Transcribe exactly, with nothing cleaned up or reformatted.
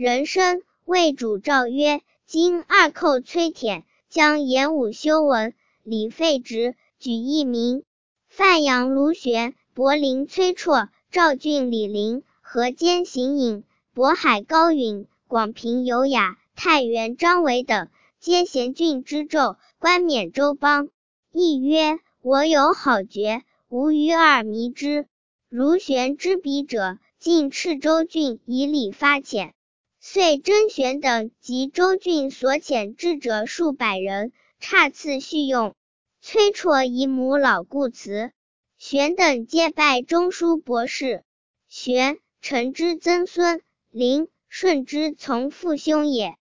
人生魏主诏曰：今二寇崔恬，将演武修文，李废直，举义民。范阳卢玄，柏林崔绰，赵郡李陵，河间行隐，渤海高允，广平有雅，太原张伟等，皆贤郡之胄，冠冕周邦。亦曰：我有好爵，吾与尔迷之。如玄之笔者，尽赤州郡以礼发遣。遂甄玄等及州郡所遣至者数百人，差次续用。崔绰姨母老故辞，玄等皆拜中书博士。玄，陈之曾孙，陵，舜之从父兄也。